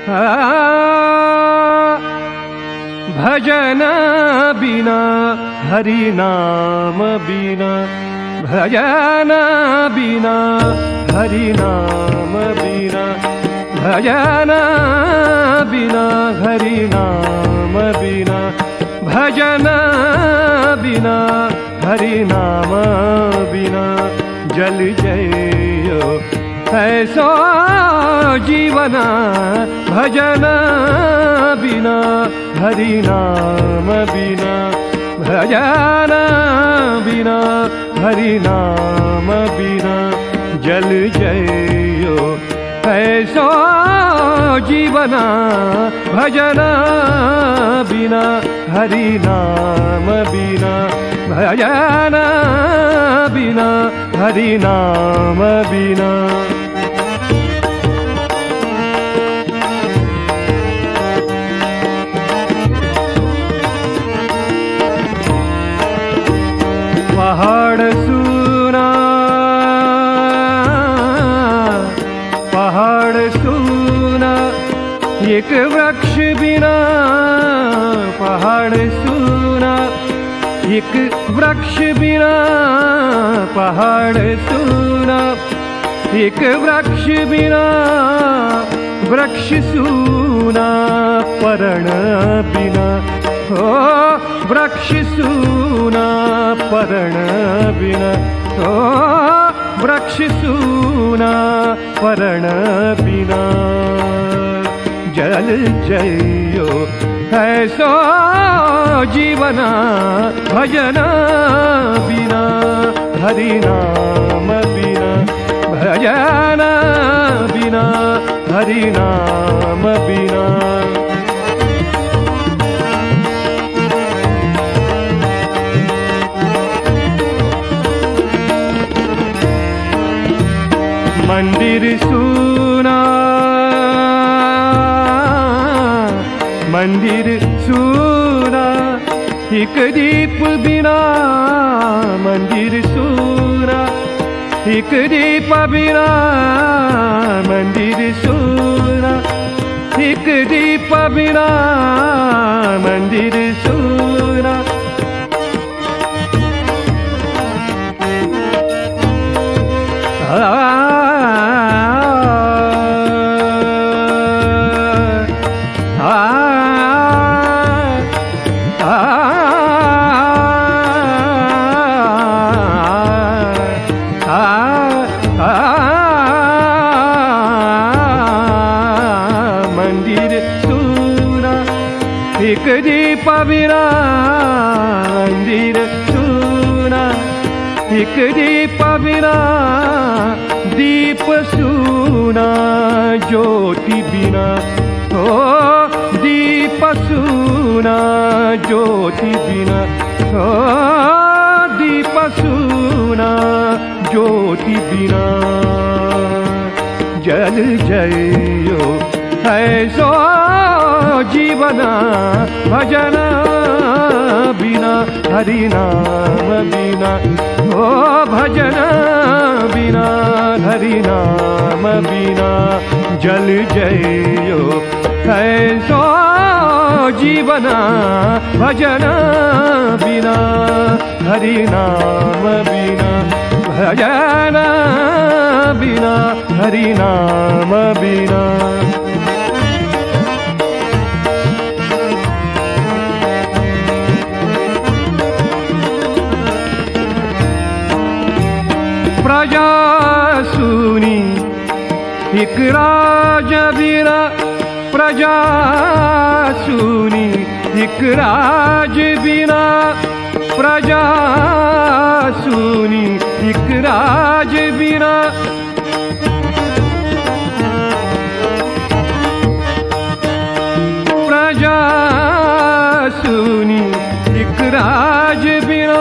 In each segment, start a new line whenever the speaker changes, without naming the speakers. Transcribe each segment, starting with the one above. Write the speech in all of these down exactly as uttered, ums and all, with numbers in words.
भजन बिना हरि नाम बिना, भजन बिना हरि नाम बिना, भजन बिना हरि नाम बिना, भजन बिना हरि नाम बिना जल जइयो ऐसो जीवना, भजन बिना हरि नाम बिना, भजन बिना हरि नाम बिना जल जइयो ऐसो जीवना, भजन बिना हरि नाम बिना, भजन बिना हरि नाम बिना। पहाड़ सुना, पहाड़ सुना एक वृक्ष बिना, पहाड़ सुना एक वृक्ष बिना, पहाड़ सुना एक वृक्ष बिना, वृक्ष सुना परण बिना, ओ वृक्ष सुना परण बिना, ओ वृक्ष सुना परण बिना जल जइयो ऐसो जीवना, भजन बिना हरि नाम बिना, भजन बिना हरि नाम बिना। मंदिर सुना, मंदिर सुना एक दीप बिना, मंदिर सुना एक दीप बिना, मंदिर सुना एक दीप बिना, मंदिर सुना आ एक दीप बिना, मंदिर सुना एक दीप बिना, दीप सुना ज्योति बिना, ओ दीप सुना ज्योति बिना, ओ दीप सुना ज्योति बिना जल जइयो ऐसो जीवना, भजन बिना हरि नाम बिना, ओ भजन बिना हरि नाम बिना जल जइयो ऐसो जीवना, भजन बिना हरि नाम बिना, भजन बिना हरि नाम बिना। प्रजा सुनी एक राज बिना, प्रजा सुनी एक राज बिना, प्रजा सुनी एक राज बिना, प्रजा सुनी एक राज बिना,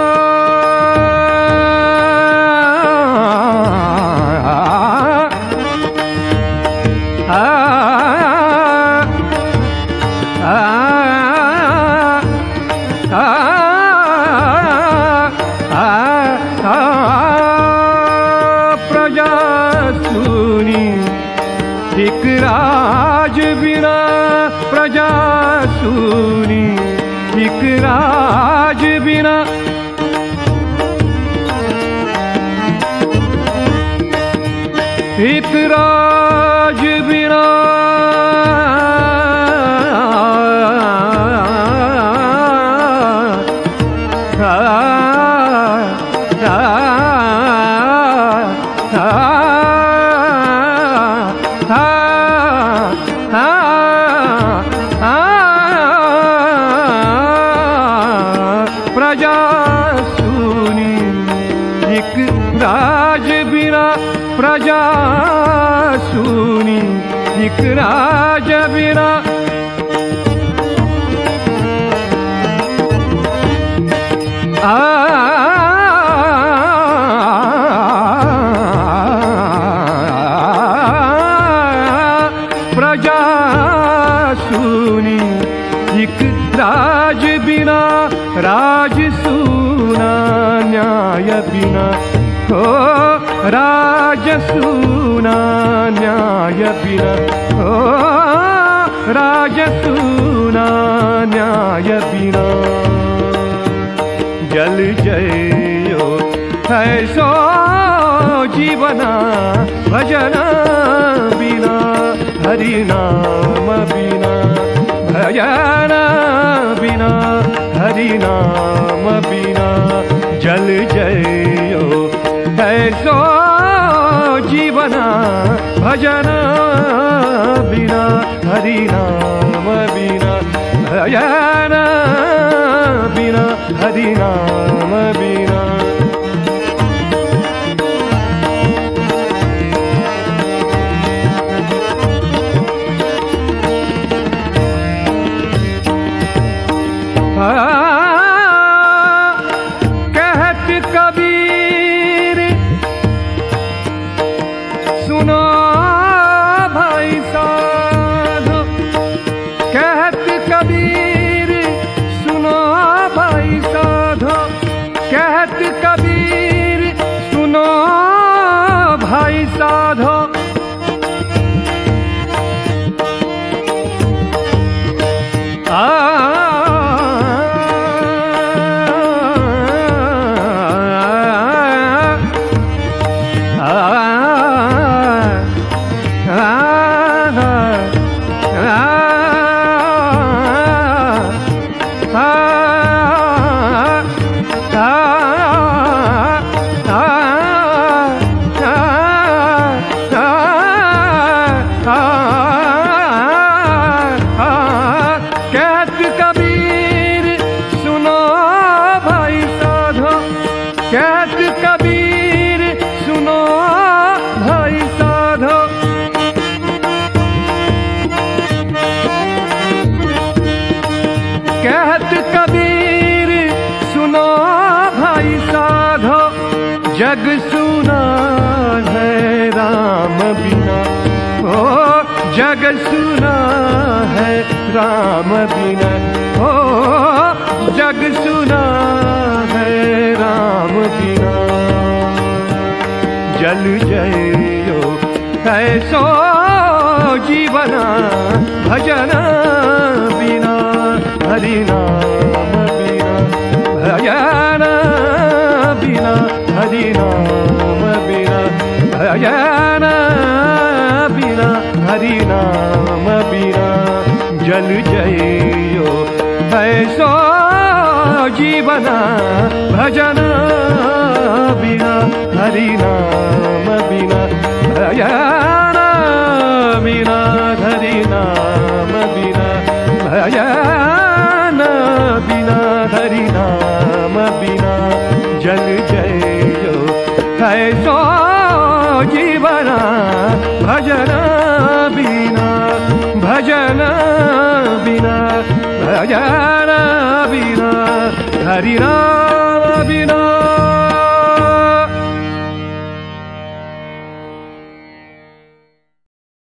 प्रजा सुनी एक राज राज बिना प्रजा सूनी, एक राज बिना एक राज बिना प्रजा सूनी, एक राज बिना प्रजा सूनी, एक राज बिना आ प्रजा सूनी, एक राज बिना राज सूना, न्याय बिना हो राज सूना, न्याय बिना हो राज सूना, न्याय बिना जल जयो है सो जीवना, भजन बिना हरि नाम बिना, भजन बिना हरि नाम बिना जल जयो है सो जीवना, भजन बिना हरि नाम बिना, भजन बिना हरि नाम बिना कहत कबीर सुनो भाई साधो, कहत कबीर सुनो भाई साधो, कहत कबीर सुनो भाई साधो, आ कहत कबीर सुनो भाई साधो, कहत कबीर सुनो भाई साधो, कहत कबीर सुनो भाई साधो, जग सुना है राम बिना, ओ जग सुना है राम बिना, ओ जग सुना है राम बिना जल जयो ऐसो जीवना, भजन बिना हरि नाम बिना, भजन बिना हरि नाम बिना, भजन बिना हरि नाम बिना जल जयो ऐसो जीवना, भजन बिना हरि नाम बिना, भजन बिना हरि नाम बिना, भजन बिना हरि नाम बिना जल जयो ऐसो जीवना, भजन बिना भजन बिना भजन